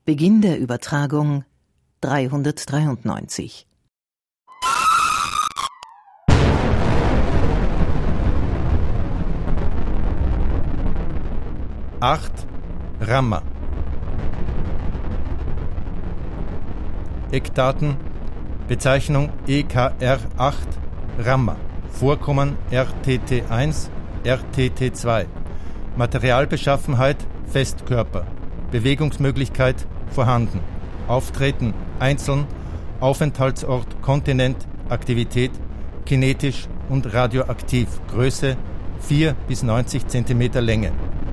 Beginn der Übertragung 393. Rammer. Eckdaten: Bezeichnung EKR8 Rammer, Vorkommen RTT1, RTT2, Materialbeschaffenheit Festkörper, Bewegungsmöglichkeit vorhanden, Auftreten einzeln, Aufenthaltsort Kontinent, Aktivität kinetisch und radioaktiv, Größe 4 bis 90 cm Länge.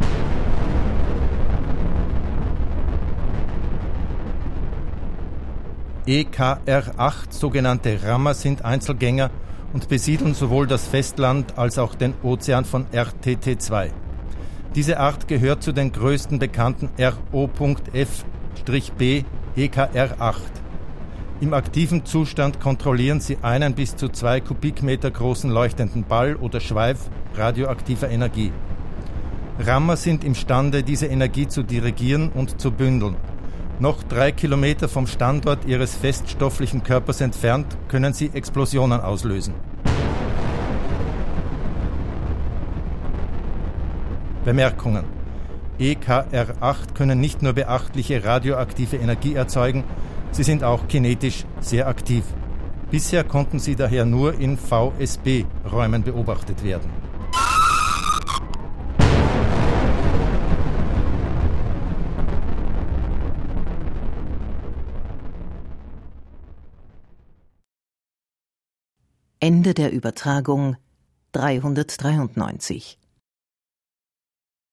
EKR8 sogenannte Rammer sind Einzelgänger und besiedeln sowohl das Festland als auch den Ozean von RTT2. Diese Art gehört zu den größten bekannten RO.F-B EKR8. Im aktiven Zustand kontrollieren sie einen bis zu 2 Kubikmeter großen leuchtenden Ball oder Schweif radioaktiver Energie. Rammer sind imstande, diese Energie zu dirigieren und zu bündeln. Noch 3 Kilometer vom Standort ihres feststofflichen Körpers entfernt können sie Explosionen auslösen. Bemerkungen: EKR8 können nicht nur beachtliche radioaktive Energie erzeugen, sie sind auch kinetisch sehr aktiv. Bisher konnten sie daher nur in VSB-Räumen beobachtet werden. Ende der Übertragung 393.